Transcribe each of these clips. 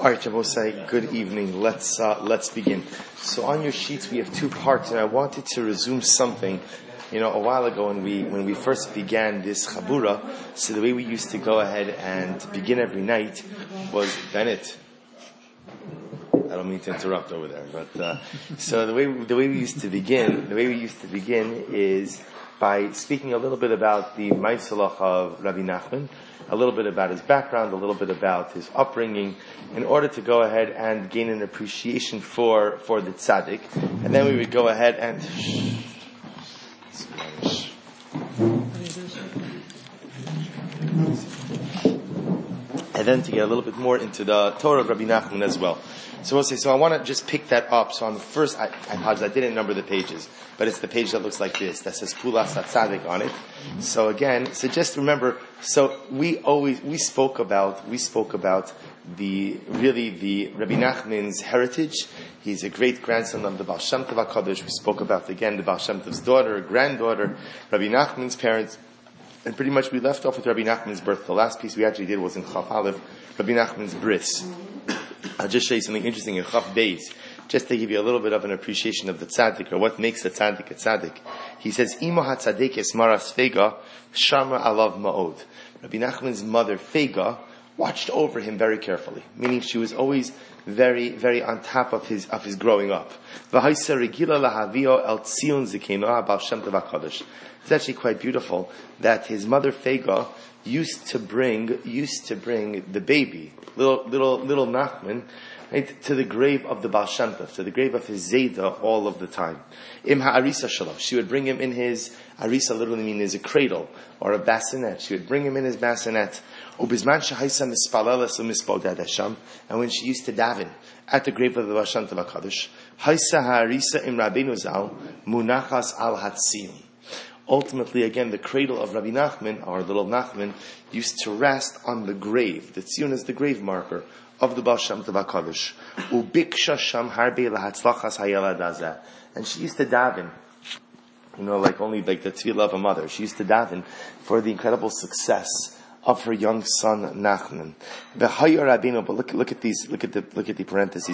All right, Jabosai, good evening. Let's begin. So on your sheets we have two parts, and I wanted to resume something. A while ago when we first began this Chabura, so the way we used to go ahead and begin every night was Bennett. I don't mean to interrupt over there, but so the way we used to begin is by speaking a little bit about the Maisalach of Rabbi Nachman, a little bit about his background, a little bit about his upbringing, in order to go ahead and gain an appreciation for the tzaddik, and then we would go ahead and then to get a little bit more into the Torah of Rabbi Nachman as well. So I want to just pick that up. So on the first, I apologize, I didn't number the pages, but it's the page that looks like this, that says Pulas HaTzadik on it. So again, so just remember, so we spoke about the Rabbi Nachman's heritage. He's a great grandson of the Baal Shem Tov HaKadosh. We spoke about again the Baal Shem Tov's daughter, granddaughter, Rabbi Nachman's parents. And pretty much we left off with Rabbi Nachman's birth. The last piece we actually did was in Chaf Aleph, Rabbi Nachman's bris. I'll just show you something interesting in Chaf Beis, just to give you a little bit of an appreciation of the tzaddik, or what makes a tzaddik a tzaddik. He says, Imo ha-tzaddik es maras Fega, shamar alav ma'od. Rabbi Nachman's mother, Fega, watched over him very carefully, meaning she was always very, very on top of his growing up. It's actually quite beautiful that his mother Fega used to bring the baby, little Nachman, right, to the grave of the Baal Shem Tov, to the grave of his Zayda all of the time. She would bring him in his arisa, literally means a cradle or a bassinet. She would bring him in his bassinet. And when she used to daven at the grave of the Baal Shem Tov HaKadosh, ultimately, again, the cradle of Rabbi Nachman, our little Nachman, used to rest on the grave. The tziyun is the grave marker of the Baal Shem Tov HaKadosh. And she used to daven, like the tefillah of a mother. She used to daven for the incredible success of her young son Nachman. But look at the parentheses.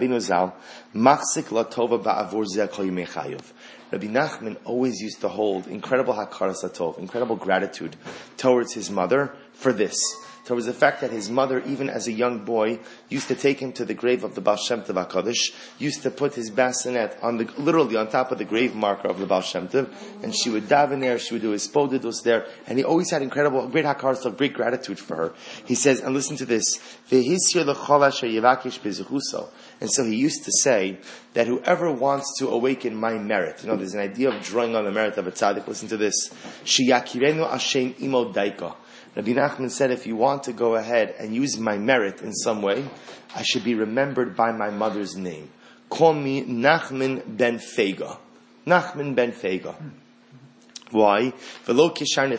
Rabbi Nachman always used to hold incredible hakaras hatov, incredible gratitude towards his mother for this. Towards the fact that his mother, even as a young boy, used to take him to the grave of the Baal Shem Tov HaKadosh, used to put his bassinet literally on top of the grave marker of the Baal Shem Tov, and she would daven there, she would do his podidus there, and he always had great hakaras of great gratitude for her. He says, and listen to this, and so he used to say that whoever wants to awaken my merit, there's an idea of drawing on the merit of a tzaddik. Listen to this. Sheyakirenu Hashem imo daika. Rabbi Nachman said, if you want to go ahead and use my merit in some way, I should be remembered by my mother's name. Call me Nachman ben Fega. Nachman ben Fega. Why? And not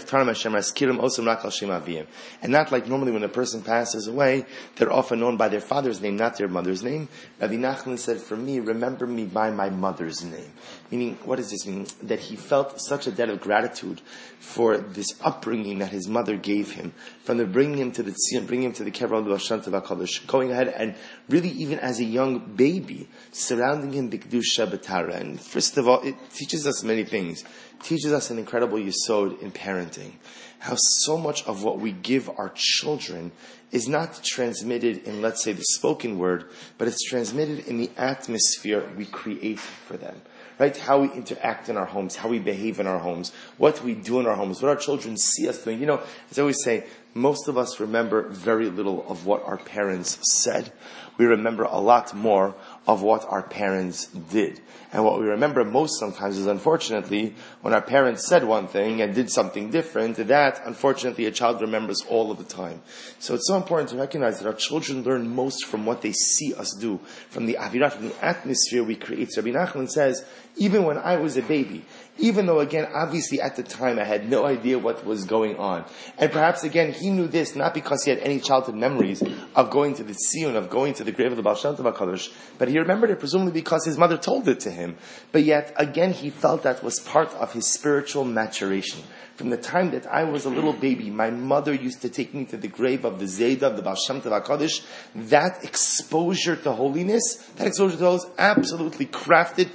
like normally when a person passes away, they're often known by their father's name, not their mother's name. Rabbi Nachman said, for me, remember me by my mother's name. Meaning, what does this mean? That he felt such a debt of gratitude for this upbringing that his mother gave him, from the bringing him to the tziyun, bringing him to the kever of the Baal Shem Tov HaKadosh, going ahead and really even as a young baby, surrounding him b'kedusha b'tara. And first of all, it teaches us many things. Teaches us an incredible yesod in parenting. How so much of what we give our children is not transmitted in, let's say, the spoken word, but it's transmitted in the atmosphere we create for them. Right? How we interact in our homes, how we behave in our homes, what we do in our homes, what our children see us doing. As I always say, most of us remember very little of what our parents said. We remember a lot more of what our parents did. And what we remember most sometimes is, unfortunately, when our parents said one thing and did something different, that, unfortunately, a child remembers all of the time. So it's so important to recognize that our children learn most from what they see us do, from the avirah, from the atmosphere we create. So Rabbi Nachman says, even when I was a baby, even though, again, obviously at the time I had no idea what was going on. And perhaps, again, he knew this not because he had any childhood memories of going to the tziyun, of going to the grave of the Baal Shem Tov HaKadosh, but he He remembered it presumably because his mother told it to him. But yet, again, he felt that was part of his spiritual maturation. From the time that I was a little baby, my mother used to take me to the grave of the Zayda, of the Baal Shem Tov HaKadosh. That exposure to holiness, absolutely crafted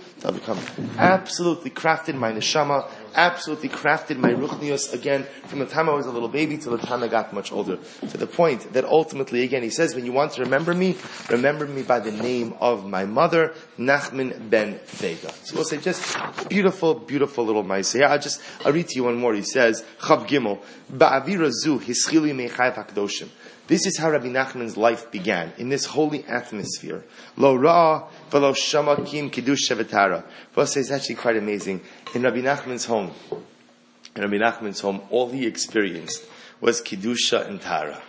my neshama, absolutely crafted my ruchnius, again, from the time I was a little baby till the time I got much older. To the point that ultimately, again, he says, when you want to remember me by the name of my mother, Nachman ben Fega. So we'll say just beautiful, beautiful little maaseh. Yeah, I'll read to you one more. He says, Chav Gimel, Ba'avira zu hischili meichai hakdoshim. This is how Rabbi Nachman's life began, in this holy atmosphere. Lo ra v'lo shama kim kiddush shevetara. It's actually quite amazing. In Rabbi Nachman's home, all he experienced was Kiddusha and Tara.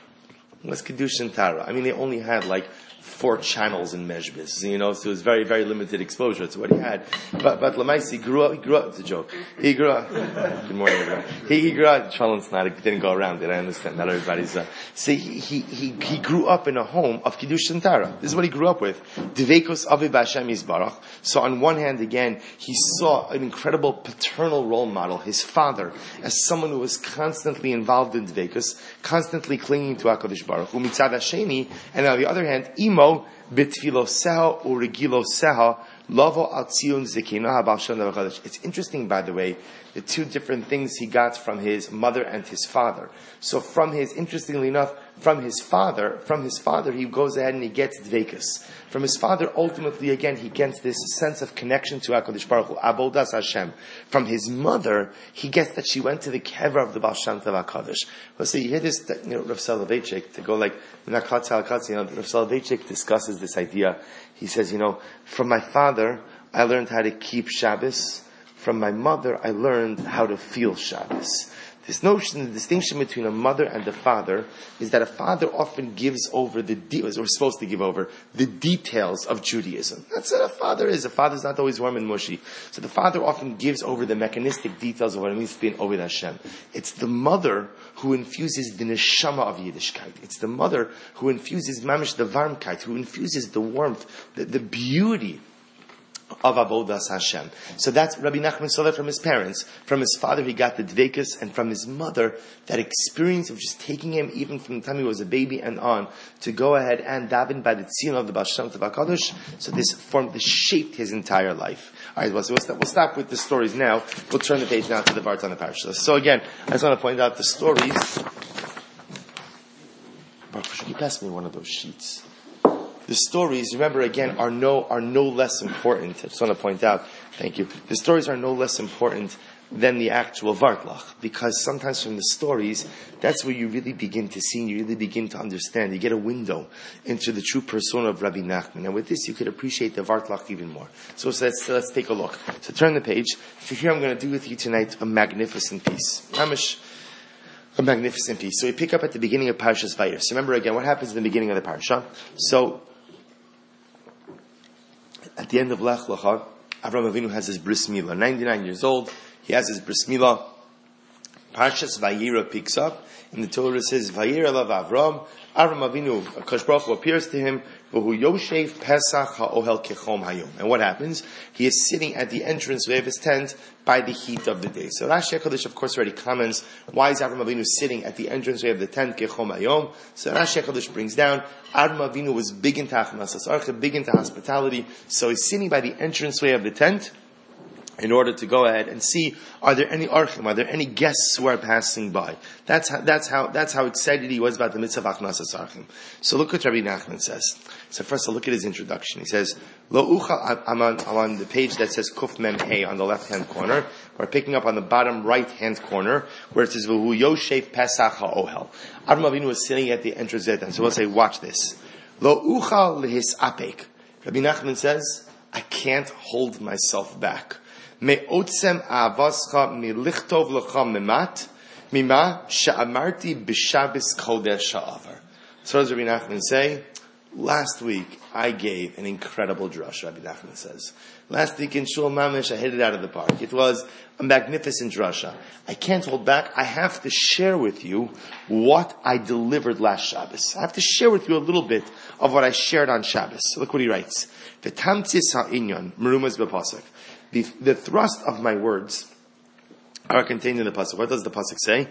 I mean, they only had 4 channels in Mezhbis, so it was very, very limited exposure to what he had. But Lamais, he grew up, it's a joke. He grew up, good morning everyone. He grew up, it didn't go around it, I understand, not everybody's, he grew up in a home of Kiddush and Tara. This is what he grew up with. Dveikos Avi B'Hashem Yisbarach. So on one hand, again, he saw an incredible paternal role model, his father, as someone who was constantly involved in Dveikos, constantly clinging to HaKadosh Baruch Hu. Mitzad Hasheni, and on the other hand, Imo, bitfiloseha urigiloseha lavo al tzion zekinaha bal shem tov HaKadosh. It's interesting, by the way, the 2 different things he got from his mother and his father. So interestingly enough, from his father, he goes ahead and he gets dveikus. From his father, ultimately, again, he gets this sense of connection to HaKadosh Baruch Hu, Avodas Hashem. From his mother, he gets that she went to the kever of the Baal Shem Tov HaKadosh. So you hear this, Rav Soloveitchik, to go Rav Soloveitchik discusses this idea. He says, from my father, I learned how to keep Shabbos. From my mother, I learned how to feel Shabbos. This notion, the distinction between a mother and a father, is that a father often gives over or supposed to give over, the details of Judaism. That's what a father is. A father is not always warm and mushy. So the father often gives over the mechanistic details of what it means to be an Oved Hashem. It's the mother who infuses the neshama of Yiddishkeit. It's the mother who infuses mamish the varmkeit, who infuses the warmth, the beauty of Avodas Hashem. So that's Rabbi Nachman saw that from his parents. From his father he got the dveikus, and from his mother that experience of just taking him even from the time he was a baby and on to go ahead and daven by the tzion of the Baal Shem Tov HaKadosh. So this shaped his entire life. Alright, well, so we'll stop with the stories now. We'll turn the page now to the Vartan Parasha. So again, I just want to point out the stories. Baruch, should you pass me one of those sheets? The stories, remember again, are no less important. I just want to point out, thank you. The stories are no less important than the actual Vartlach, because sometimes from the stories, that's where you really begin to see, you really begin to understand. You get a window into the true persona of Rabbi Nachman. And with this, you could appreciate the Vartlach even more. So let's take a look. So turn the page. For here, I'm going to do with you tonight a magnificent piece. A magnificent piece. So we pick up at the beginning of Parshas Vayir. So remember again, what happens in the beginning of the Parsha? So, at the end of Lech Lecha, Avraham Avinu has his bris milah. 99 years old, he has his bris milah. Parshas Vayira picks up, and the Torah says, Vayira lav Avram. Avraham Avinu, Akash Baruch Hu appears to him, V'hu Yoshev Pesach ha'ohel kechom hayom. And what happens? He is sitting at the entrance of his tent by the heat of the day. So Rashi HaKadosh, of course, already comments, why is Avraham Avinu sitting at the entrance of the tent kechom hayom? So Rashi HaKadosh brings down, Avraham Avinu was big into Achnas Asarcha, big into hospitality, so he's sitting by the entranceway of the tent, in order to go ahead and see, are there any archim, are there any guests who are passing by? That's how excited he was about the mitzvah of Achnasas Archim. So look what Rabbi Nachman says. So first, look at his introduction. He says, Lo uchal, I'm on the page that says Kuf Mem Hey on the left-hand corner. We're picking up on the bottom right-hand corner, where it says, V'hu Yoshev Pesach HaOhel. Avraham Avinu was sitting at the entrance of the tent. So we'll say, watch this. Lo uchal lehis apek. Rabbi Nachman says, I can't hold myself back. Me'otzem avascha milichtov lecha memat mima she'amarti b'Shabbos kodesh ha'avar. So what does Rabbi Nachman say? Last week, I gave an incredible drush, Rabbi Nachman says. Last week in Shul Mamish, I hit it out of the park. It was a magnificent drasha. I can't hold back. I have to share with you what I delivered last Shabbos. I have to share with you a little bit of what I shared on Shabbos. Look what he writes. The thrust of my words are contained in the pasuk. What does the pasuk say?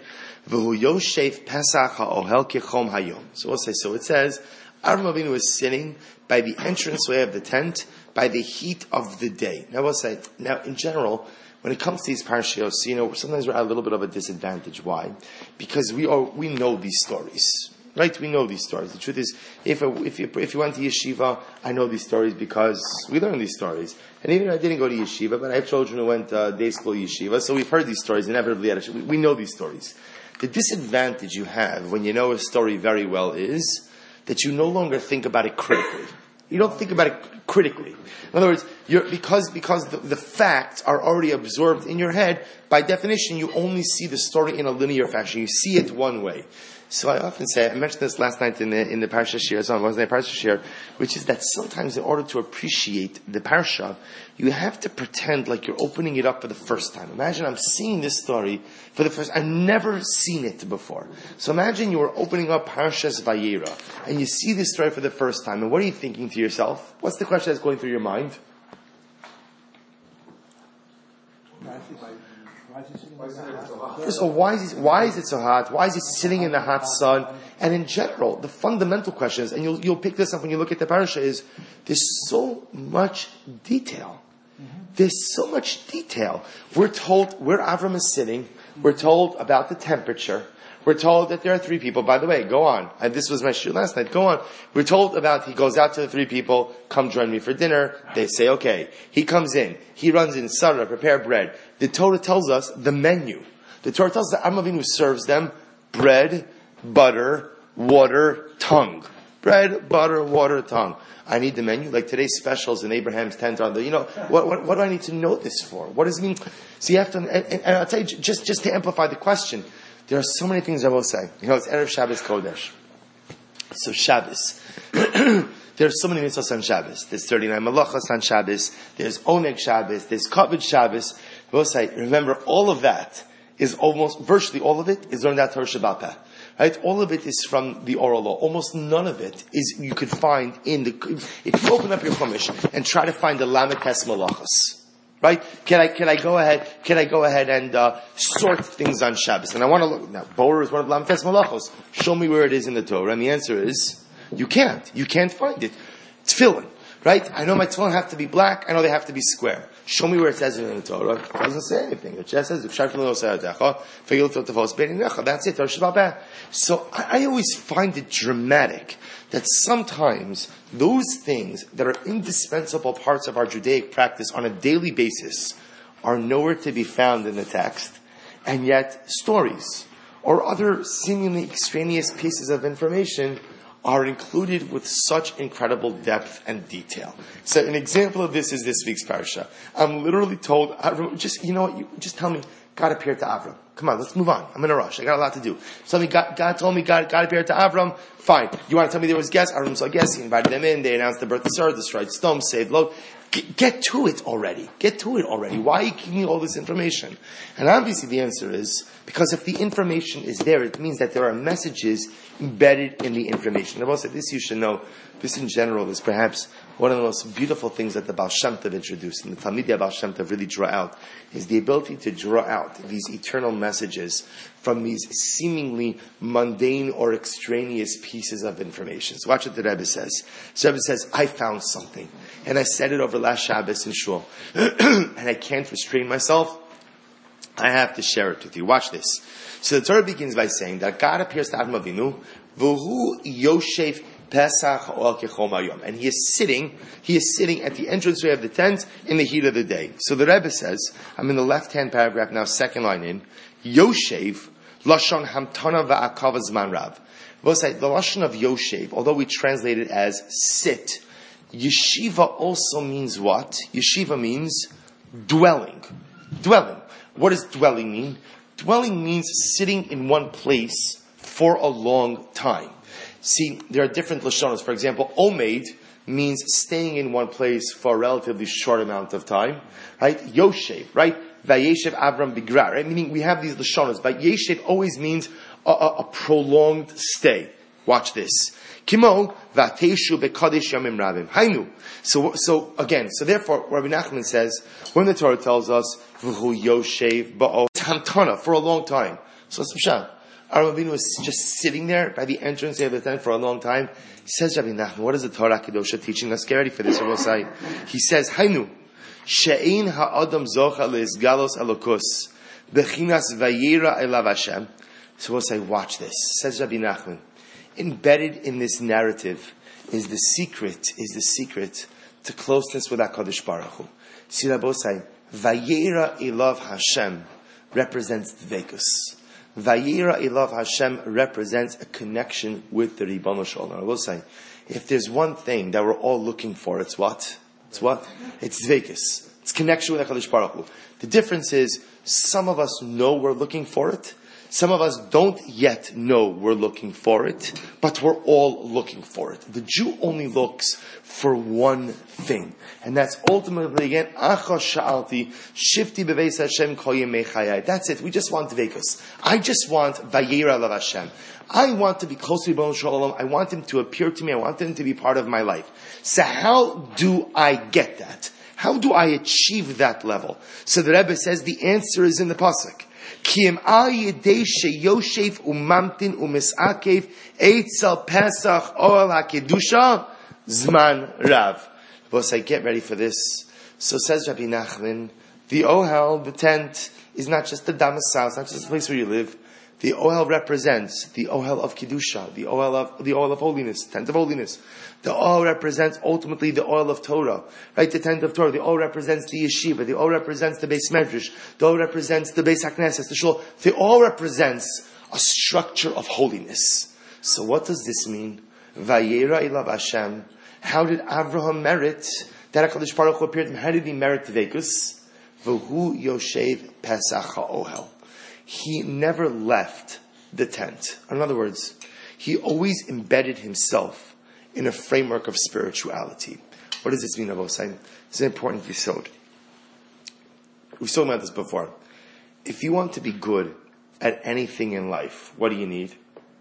So we'll say, so it says, Avram Avinu was sitting by the entranceway of the tent by the heat of the day. Now we'll say, now in general, when it comes to these parashiyos, sometimes we're at a little bit of a disadvantage. Why? Because we know these stories. Right? We know these stories. The truth is, if you went to yeshiva, I know these stories because we learn these stories. And even if I didn't go to yeshiva, but I have children who went day school yeshiva, so we've heard these stories inevitably. We know these stories. The disadvantage you have when you know a story very well is that you no longer think about it critically. You don't think about it critically. In other words, because the facts are already absorbed in your head, by definition, you only see the story in a linear fashion. You see it one way. So I often say, I mentioned this last night in the Parsha Shir, which is that sometimes in order to appreciate the Parsha, you have to pretend like you're opening it up for the first time. Imagine I'm seeing this story for the first time. I've never seen it before. So imagine you were opening up Parshas Vayera, and you see this story for the first time, and what are you thinking to yourself? What's the question that's going through your mind? First of all, why is it so hot? Why is it sitting in the hot sun? And in general, the fundamental questions, and you'll pick this up when you look at the parasha, is there's so much detail. There's so much detail. We're told where Avram is sitting. We're told about the temperature. We're told that there are 3 people. By the way, go on. This was my shir last night. Go on. We're told about, he goes out to the 3 people, come join me for dinner. They say, okay. He comes in. He runs in, Sarah, prepare bread. The Torah tells us the menu. The Torah tells us that Avram Avinu serves them bread, butter, water, tongue. Bread, butter, water, tongue. I need the menu. Like today's specials in Abraham's tent on the, what do I need to know this for? What does it mean? So you have to, and I'll tell you, just to amplify the question, there are so many things I will say. It's Erev Shabbos Kodesh. So Shabbos. There are so many mitzvahs on Shabbos. There's 39 malachas on Shabbos. There's Oneg Shabbos. There's Kavod Shabbos. I will say, remember, all of that is virtually all of it is learned out Torah Shabbat Peh. Right? All of it is from the oral law. Almost none of it is you could find if you open up your Chumash and try to find the Lamed Tes Malachas. Right? Can I go ahead and sort things on Shabbos? And I want to look now. Borer is one of the Lamed Tes Malachos. Show me where it is in the Torah, and the answer is you can't. You can't find it. Tefillin, right? I know my tefillin have to be black. I know they have to be square. Show me where it says it in the Torah. It doesn't say anything. It just says that's it. Torah Shabbat Peh. So I always find it dramatic that sometimes those things that are indispensable parts of our Judaic practice on a daily basis are nowhere to be found in the text, and yet stories or other seemingly extraneous pieces of information are included with such incredible depth and detail. So an example of this is this week's parsha. I'm literally told, just tell me, God appeared to Avram. Come on, let's move on. I'm in a rush. I got a lot to do. So God told me God appeared to Avram. Fine. You want to tell me there was guests? Avram saw guests. He invited them in. They announced the birth of Sarah, destroyed Sodom, saved Lot. Get to it already. Why are you giving me all this information? And obviously the answer is, because if the information is there, it means that there are messages embedded in the information. I've also said this, you should know, this in general is perhaps one of the most beautiful things that the Baal Shem Tov introduced, and the Talmidei Baal Shem Tov really draw out, is the ability to draw out these eternal messages from these seemingly mundane or extraneous pieces of information. So watch what the Rebbe says. So the Rebbe says, I found something, and I said it over last Shabbos in Shul, and I can't restrain myself. I have to share it with you. Watch this. So the Torah begins by saying that God appears to Avram Avinu, V'hu Yoshev Pesach Oel Kechom Hayom, and he is sitting at the entranceway of the tent in the heat of the day. So the Rebbe says, I'm in the left-hand paragraph now, second line in, Yoshev Lashon Hamtana Va'akav Zman Rav. We'll say the Lashon of Yoshev, although we translate it as sit, Yeshiva also means what? Yeshiva means dwelling. What does dwelling mean? Dwelling means sitting in one place for a long time. See, there are different lashonos. For example, omeid means staying in one place for a relatively short amount of time, right? Yoshev, right? Vayeshev Avram Bigrar, right? Meaning we have these lashonos, but Yeshev always means a prolonged stay. Watch this. Kimo vateshu bekodesh yamim rabim. Hainu. So again, so therefore, Rabbi Nachman says, when the Torah tells us v'hu yoshev ba'o tamtana for a long time. So Pshat. Avraham Avinu was just sitting there by the entrance of the tent for a long time. He says, Rabbi Nachman, what is the Torah Kedosha teaching us? Get ready for this. He says, Hainu, she'ein ha'adam zocha le'izgalos elokus bechinas vayira elav Hashem. So we'll say, watch this. Says Rabbi Nachman, embedded in this narrative is the secret to closeness with HaKadosh Baruch Hu. See, Rabbi say, vayira elav Hashem represents dveikus. Vayira Elav Hashem represents a connection with the Ribono Shel Olam. I will say, if there's one thing that we're all looking for, it's what? It's what? It's dveikus. It's connection with HaKadosh Baruch Hu. The difference is, some of us know we're looking for it. Some of us don't yet know we're looking for it, but we're all looking for it. The Jew only looks for one thing, and that's ultimately, again, Achos Sha'alti, Shifti Beveis Hashem Kol Yemei Chayai. That's it. We just want dveikus. I just want Vayera Lav Hashem. I want to be close to Ribono Shel Olam. I want Him to appear to me. I want Him to be part of my life. So how do I get that? How do I achieve that level? So the Rebbe says the answer is in the pasuk. Kiem al yedei sheyoshev umamtin umisakev eitzel pesach oel hakedusha zman rav. But say, get ready for this. So says Rabbi Nachman, the ohel, the tent, is not just the damas house, not just the place where you live. The ohel represents the ohel of kedusha, the ohel of holiness, tent of holiness. The ohel represents ultimately the ohel of Torah, right? The tent of Torah. The ohel represents the yeshiva. The ohel represents the Beis Medrash. The ohel represents the Beis HaKnesses, the shul. The ohel represents a structure of holiness. So what does this mean? Vayera Elav Hashem. How did Avraham merit that HaKadosh Baruch Hu appeared to him? How did he merit Dveikus? V'hu Yoshev Pesach HaOhel. He never left the tent. In other words, he always embedded himself in a framework of spirituality. What does this mean, Avosai? It's an important yesod. We've spoken about this before. If you want to be good at anything in life, what do you need?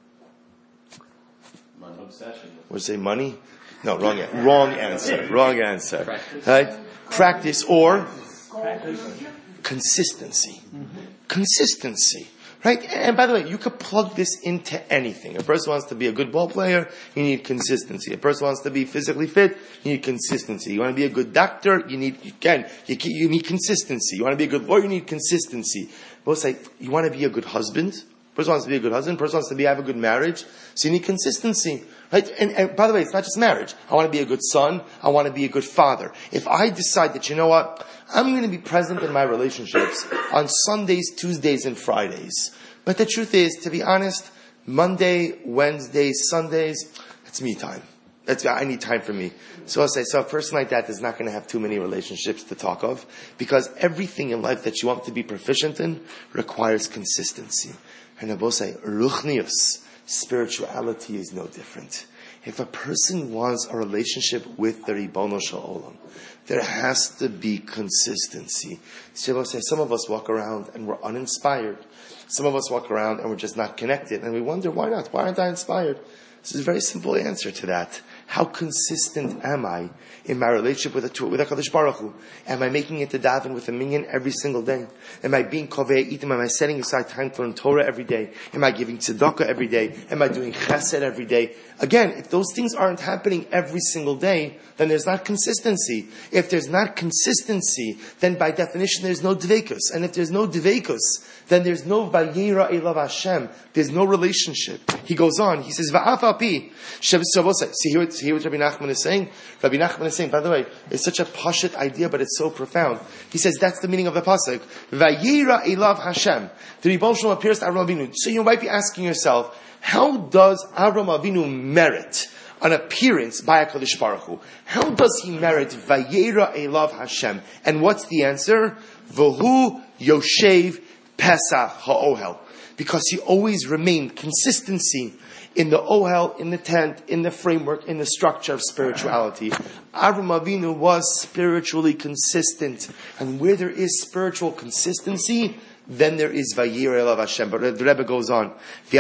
Money. Obsession. Would you say money? No, wrong answer. Wrong answer. Practice. Right? Practice or consistency. Consistency. Right? And by the way, you could plug this into anything. A person wants to be a good ball player, you need consistency. A person wants to be physically fit, you need consistency. You want to be a good doctor, you need consistency. You want to be a good lawyer, you need consistency. Both say, you want to be a good husband? A person wants to be a good husband, a person wants to have a good marriage, so you need consistency. Right? And by the way, it's not just marriage. I want to be a good son, I want to be a good father. If I decide that, you know what, I'm going to be present in my relationships on Sundays, Tuesdays, and Fridays. But the truth is, to be honest, Monday, Wednesday, Sundays, that's me time. I need time for me. So I'll say, so a person like that is not going to have too many relationships to talk of, because everything in life that you want to be proficient in requires consistency. And I will say, ruchnius, spirituality is no different. If a person wants a relationship with the Ribono Shel Olam, there has to be consistency. So say, some of us walk around and we're uninspired. Some of us walk around and we're just not connected. And we wonder, why not? Why aren't I inspired? This is a very simple answer to that. How consistent am I in my relationship with HaKadosh Baruch Hu? Am I making it to daven with a minyan every single day? Am I being kovei itim? Am I setting aside time to learn Torah every day? Am I giving tzedakah every day? Am I doing chesed every day? Again, if those things aren't happening every single day, then there's not consistency. If there's not consistency, then by definition there's no dveikus. And if there's no dveikus, then there's no vayera elav Hashem. There's no relationship. He goes on. He says, "Va'af al pi." See what Rabbi Nachman is saying? Rabbi Nachman is saying, by the way, it's such a pashut idea, but it's so profound. He says that's the meaning of the pasuk. Vayera elav Hashem. The Ribono Shel Olam appears to Avraham Avinu. So you might be asking yourself, how does Avraham Avinu merit an appearance by HaKadosh Baruch Hu? How does he merit Vayera elav Hashem? And what's the answer? V'hu Yoshev Pesach HaOhel. Because he always remained consistency in the ohel, in the tent, in the framework, in the structure of spirituality. Avraham Avinu was spiritually consistent. And where there is spiritual consistency, then there is Vayir Elav Hashem. But the Rebbe goes on.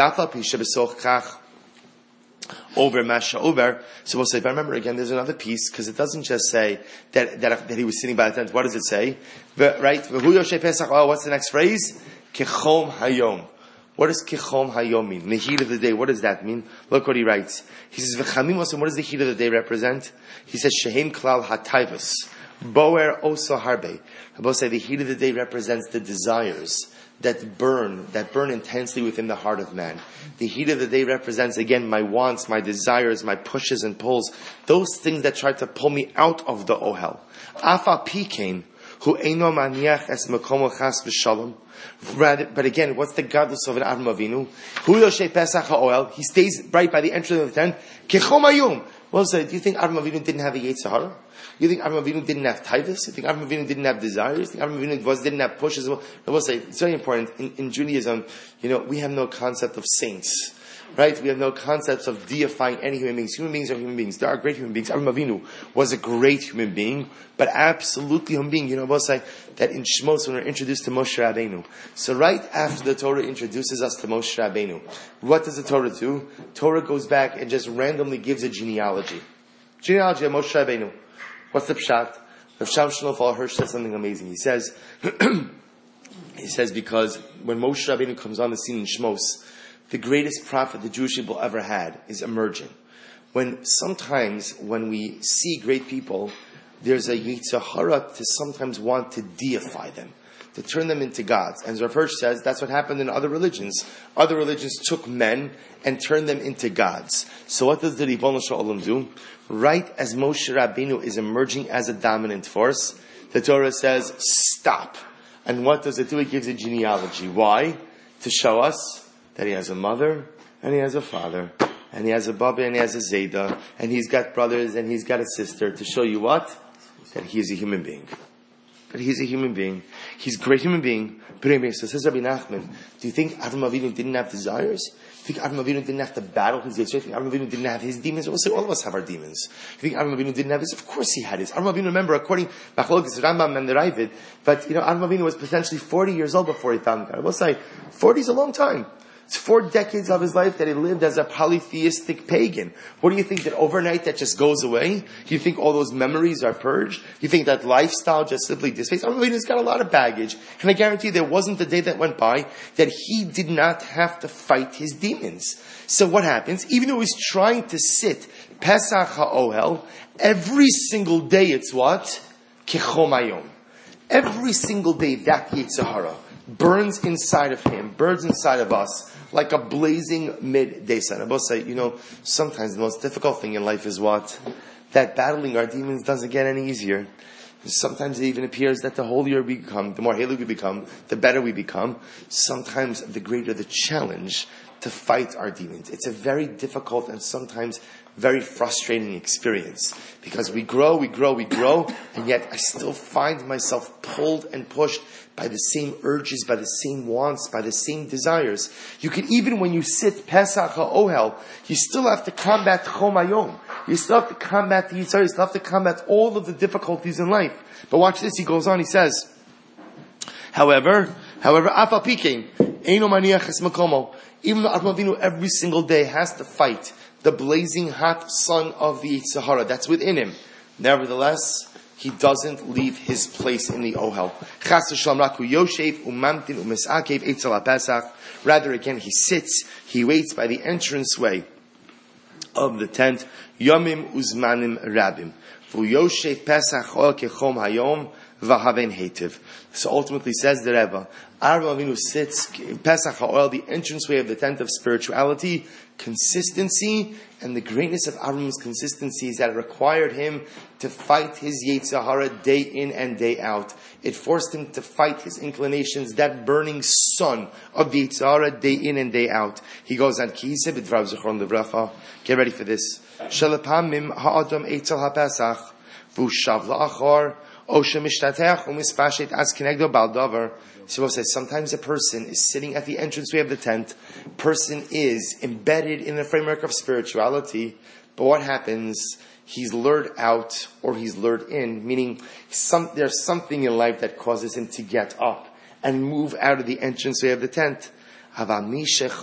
Over Masha over. So we'll say, if I remember again, there's another piece, because it doesn't just say that he was sitting by the tent. What does it say? Right? What's the next phrase? Kechom Hayom. What does Kechom Hayom mean? The heat of the day. What does that mean? Look what he writes. He says, V'chamimos, and what does the heat of the day represent? He says, Shehem Klal HaTaivos. Boer Oso Harbe. I will say the heat of the day represents the desires that burn intensely within the heart of man. The heat of the day represents, again, my wants, my desires, my pushes and pulls, those things that try to pull me out of the ohel. Afa Pikein, who eino maniach es mekomo chas v'shalom. But again, what's the godless of an Avraham Avinu? Hu yoshe Pesach ha'ohel, he stays right by the entrance of the tent. Kechom hayom. Well, so do you think Avraham Avinu didn't have a Yetzer Hara? You think Avraham Avinu didn't have tivus? You think Avraham Avinu didn't have desires? You think Avraham Avinu didn't have pushes? I will say, it's very important. In Judaism, we have no concept of saints. Right? We have no concepts of deifying any human beings. Human beings are human beings. There are great human beings. Avraham Avinu was a great human being, but absolutely human being. I will say that in Shmos, when we're introduced to Moshe Rabbeinu. So right after the Torah introduces us to Moshe Rabbeinu, what does the Torah do? Torah goes back and just randomly gives a genealogy. Genealogy of Moshe Rabbeinu. What's the pshat? Rav Shlomo Hirsch says something amazing. He says, because when Moshe Rabbeinu comes on the scene in Shmos, the greatest prophet the Jewish people ever had is emerging. Sometimes when we see great people, there's a Yetzer Hara to sometimes want to deify them, to turn them into gods. And as Rav Hirsch says, that's what happened in other religions. Other religions took men and turned them into gods. So what does the Ribono Shel Olam do? Right as Moshe Rabbeinu is emerging as a dominant force, the Torah says, stop. And what does it do? It gives a genealogy. Why? To show us that he has a mother, and he has a father, and he has a Baba, and he has a Zayda, and he's got brothers, and he's got a sister, to show you what? That he is a human being. That he's a human being. He's a great human being. So says Rabbi Nachman, do you think Avraham Avinu didn't have desires? Do you think Avraham Avinu didn't have to battle his Yitzhak? Do you think Avraham Avinu didn't have his demons? We'll say all of us have our demons. Do you think Avraham Avinu didn't have his? Of course he had his. Avraham Avinu, remember, according to Machlokes Rambam and the Ravid, but Avraham Avinu was potentially 40 years old before he found God. We'll say 40 is a long time. It's 4 decades of his life that he lived as a polytheistic pagan. What do you think, that overnight that just goes away? Do you think all those memories are purged? Do you think that lifestyle just simply dissipates? I mean, he's got a lot of baggage. And I guarantee there wasn't a day that went by that he did not have to fight his demons. So what happens? Even though he's trying to sit Pesach HaOhel, every single day it's what? Kechom Hayom. Every single day that Yetzer Hara burns inside of him, burns inside of us, like a blazing midday sun. I will say, sometimes the most difficult thing in life is what? That battling our demons doesn't get any easier. Sometimes it even appears that the holier we become, the more holy we become, the better we become. Sometimes the greater the challenge to fight our demons. It's a very difficult and sometimes very frustrating experience, because we grow, and yet I still find myself pulled and pushed by the same urges, by the same wants, by the same desires. You can, even when you sit Pesach HaOhel, you still have to combat Chom Hayom. You still have to combat the Yitzhak. You still have to combat all of the difficulties in life. But watch this, he goes on, he says, However, Afal Pikein, Eino Maniach Es Makomo, even though Avraham Avinu every single day has to fight the blazing hot sun of the Yetzer Hara that's within him, nevertheless, he doesn't leave his place in the Ohel. Rather, again, he sits, he waits by the entranceway of the tent. Yomim uzmanim rabim. V'yoshev Pesach oil kechom hayom v'haven hetiv. So ultimately says the Rebbe, Avraham Avinu sits, Pesach HaOhel, the entranceway of the tent of spirituality, consistency, and the greatness of Avraham's consistency is that it required him to fight his Yetzer Hara day in and day out. It forced him to fight his inclinations, that burning sun of the Yetzer Hara day in and day out. He goes on, get ready for this. Shalapamim ha'adam eitzel ha'pesach, v'ushav la'achor, O shemishtatech u'mispashet as kenegdo baldavar, So says sometimes a person is sitting at the entranceway of the tent. Person is embedded in the framework of spirituality, but what happens? He's lured out or he's lured in, meaning there's something in life that causes him to get up and move out of the entranceway of the tent. But Rabbi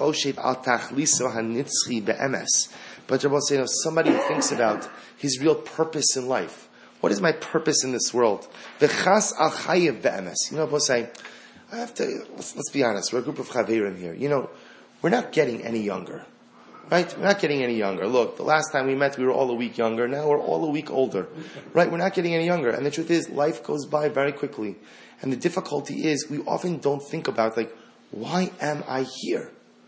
saying, somebody who thinks about his real purpose in life. What is my purpose in this world? You know, both say, let's be honest, we're a group of chaverim here. You know, we're not getting any younger. Right? We're not getting any younger. Look, the last time we met, we were all a week younger. Now we're all a week older. Right? We're not getting any younger. And the truth is, life goes by very quickly. And the difficulty is, we often don't think about, why am I here?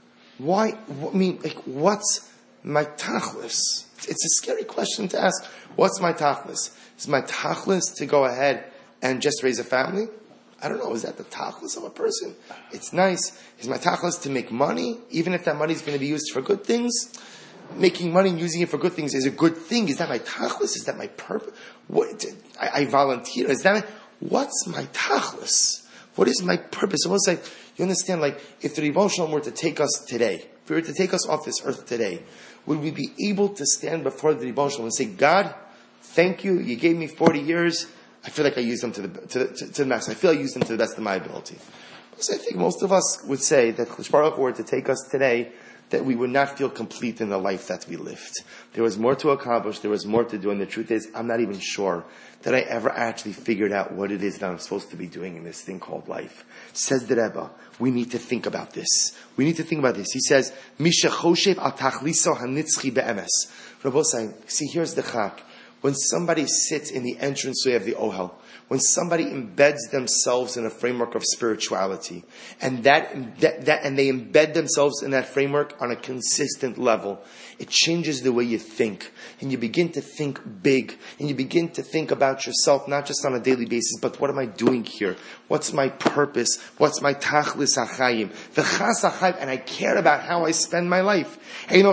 What's my tachlis? It's a scary question to ask. What's my tachlis? Is my tachlis to go ahead and just raise a family? I don't know. Is that the tachlis of a person? It's nice. Is my tachlis to make money? Even if that money is going to be used for good things? Making money and using it for good things is a good thing. Is that my tachlis? Is that my purpose? I volunteer. What's my tachlis? What is my purpose? I want to say, you understand, if the Rebbe Shalom were to take us today, if he were to take us off this earth today, would we be able to stand before the Rebbe Shalom and say, God, thank you, you gave me 40 years, I feel like I used them to the max. I feel I used them to the best of my ability. So I think most of us would say that if Baruch were to take us today, that we would not feel complete in the life that we lived. There was more to accomplish, there was more to do, and the truth is, I'm not even sure that I ever actually figured out what it is that I'm supposed to be doing in this thing called life. Says the Rebbe, we need to think about this. We need to think about this. He says, Misha choshev al tachliso hanitzchi be'emes. Rabbi saying, see, here's the chak. When somebody sits in the entranceway of the Ohel, when somebody embeds themselves in a framework of spirituality, and and they embed themselves in that framework on a consistent level, it changes the way you think. And you begin to think big. And you begin to think about yourself, not just on a daily basis, but what am I doing here? What's my purpose? What's my tachlis hachayim? V'chas hachayim, and I care about how I spend my life. And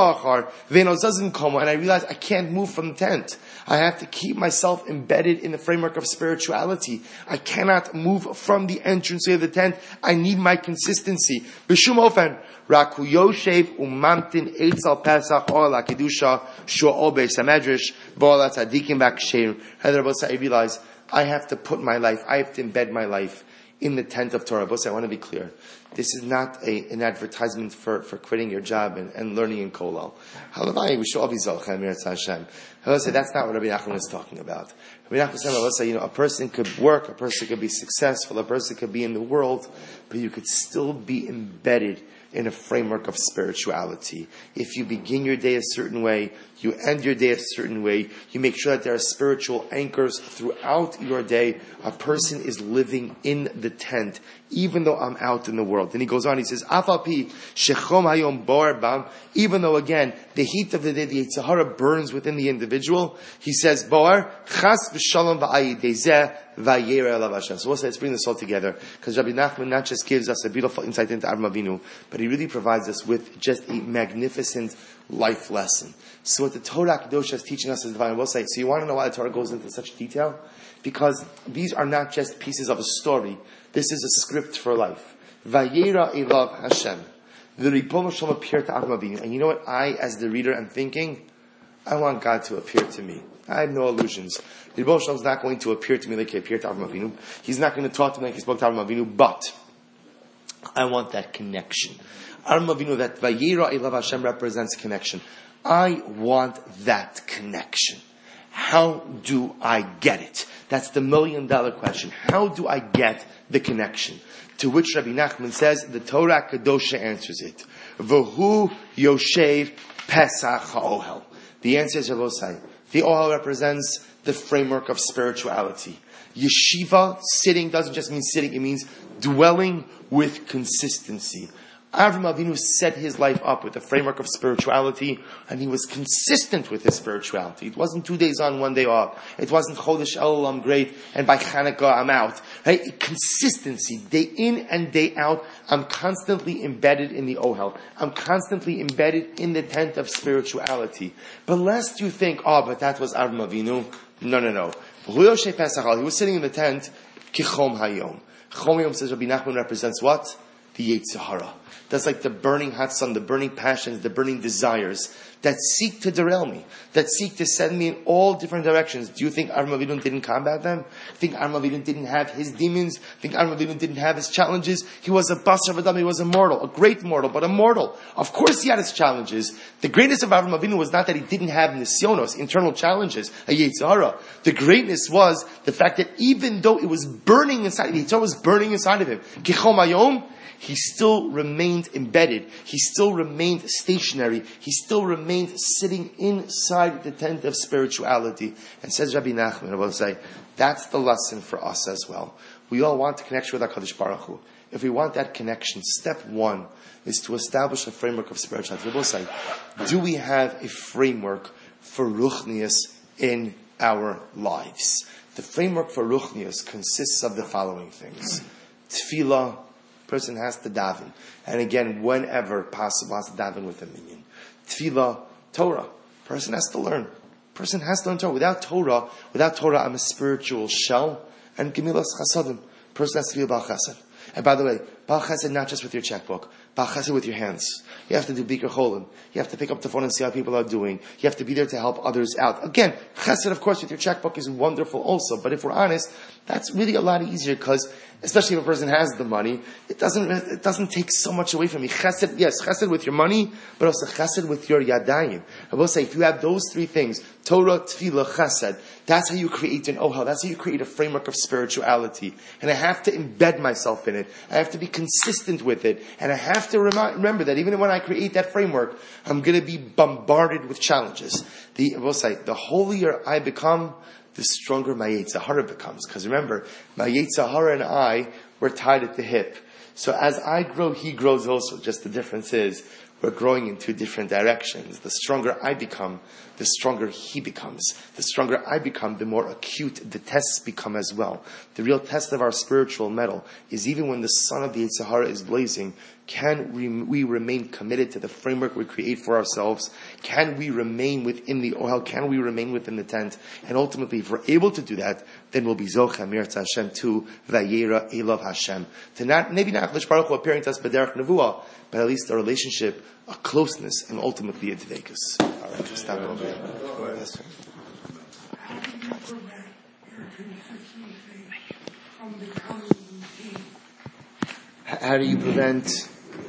I realize I can't move from the tent. I have to keep myself embedded in the framework of spirituality. I cannot move from the entranceway of the tent. I need my consistency. B'shum ofen, raku yoshev umamtin eitzal pesach or la kedusha shu'ol beis hamedrash v'ol tzadikim v'aksherim. I realize I have to put my life, I have to embed my life in the tent of Torah. I want to be clear. This is not an advertisement for quitting your job and learning in Kollel. Halavai, we should all be Zolchem, Mirat Hashem. That's not what Rabbi Nachman is talking about. Rabbi Nachman said, a person could work, a person could be successful, a person could be in the world, but you could still be embedded in a framework of spirituality. If you begin your day a certain way, you end your day a certain way, you make sure that there are spiritual anchors throughout your day, a person is living in the tent, even though I'm out in the world. And he goes on, he says, Afapi shechom hayom boar bam, even though again, the heat of the day, the Yetzer Hara burns within the individual, he says, boar, chas v'shalom v'ayidezeh v'yera elav Hashem. So let's bring this all together, because Rabbi Nachman not just gives us a beautiful insight into Avram Avinu, but he really provides us with just a magnificent life lesson. So what the Torah Kedosha is teaching us is divine will say. So you want to know why the Torah goes into such detail? Because these are not just pieces of a story. This is a script for life. Vayera elav Hashem. The Ribono Shel Olam appeared to Avram Avinu. And you know what I, as the reader, am thinking? I want God to appear to me. I have no illusions. The Ribono Shel Olam is not going to appear to me like he appeared to Avram Avinu. He's not going to talk to me like he spoke to Avram Avinu. But I want that connection. Avram Avinu, that Vayera elav Hashem represents connection. I want that connection. How do I get it? That's the $1 million question. How do I get the connection? To which Rabbi Nachman says, the Torah Kedosha answers it. V'hu yoshev pesach ha'ohel. The answer is Rabosai. The ohel represents the framework of spirituality. Yeshiva, sitting, doesn't just mean sitting, it means dwelling with consistency. Avram Avinu set his life up with a framework of spirituality, and he was consistent with his spirituality. It wasn't 2 days on, 1 day off. It wasn't Chodesh Elul, I'm great, and by Chanukah I'm out. Right? Consistency, day in and day out. I'm constantly embedded in the Ohel. I'm constantly embedded in the tent of spirituality. But lest you think, but that was Avram Avinu. No. He was sitting in the tent, Kichom Hayom. Chom says Rabbi Nachman represents what? The Yetzer Hara. That's like the burning hot sun, the burning passions, the burning desires that seek to derail me, that seek to send me in all different directions. Do you think Avraham Avinu didn't combat them? Think Avraham Avinu didn't have his demons? Think Avraham Avinu didn't have his challenges? He was a basar v'dam, he was a mortal, a great mortal, but a mortal. Of course he had his challenges. The greatness of Avraham Avinu was not that he didn't have nisyonos, internal challenges, a Yetzer Hara. The greatness was the fact that even though it was burning inside, the Yetzer Hara was burning inside of him. Kichom hayom, he still remained embedded. He still remained stationary. He still remained sitting inside the tent of spirituality. And says Rabbi Nachman, I will say, that's the lesson for us as well. We all want a connection with HaKadosh Baruch Hu. If we want that connection, step one is to establish a framework of spirituality. We will say, do we have a framework for Ruchnius in our lives? The framework for Ruchnius consists of the following things. Tefillah, person has to daven. And again, whenever possible, has to daven with a minyan. Tefillah, Torah. Person has to learn. Person has to learn Torah. Without Torah, I'm a spiritual shell. And Gemilas Chasadim. Person has to be a Baal Chesed. And by the way, Baal Chesed not just with your checkbook. Baal Chesed with your hands. You have to do Bikur Cholim. You have to pick up the phone and see how people are doing. You have to be there to help others out. Again, Chesed, of course, with your checkbook is wonderful also. But if we're honest, that's really a lot easier because, especially if a person has the money, it doesn't take so much away from you. Chesed, yes, Chesed with your money, but also Chesed with your yadayim. I will say, if you have those three things, Torah, Tefillah, Chesed, that's how you create an ohel. That's how you create a framework of spirituality. And I have to embed myself in it. I have to be consistent with it. And I have to remember that even when I create that framework, I'm going to be bombarded with challenges. I will say, the holier I become, the stronger my Yetzer Hara becomes. Because remember, my Yetzer Hara and I were tied at the hip. So as I grow, he grows also. Just the difference is, we're growing in two different directions. The stronger I become, the stronger he becomes. The stronger I become, the more acute the tests become as well. The real test of our spiritual mettle is even when the sun of the Yetzer Hara is blazing, can we remain committed to the framework we create for ourselves? Can we remain within the ohel? Can we remain within the tent? And ultimately, if we're able to do that, then we'll be Zocha Mirtz Hashem to Vayera Elav Hashem. To not, maybe not HaKadosh Baruch Hu appearing to us B'derech Nevuah, but at least a relationship, a closeness, and ultimately a Dveikus. All right, just stop over here. Yes, sir. How do you prevent your consistency from becoming routine? How do you prevent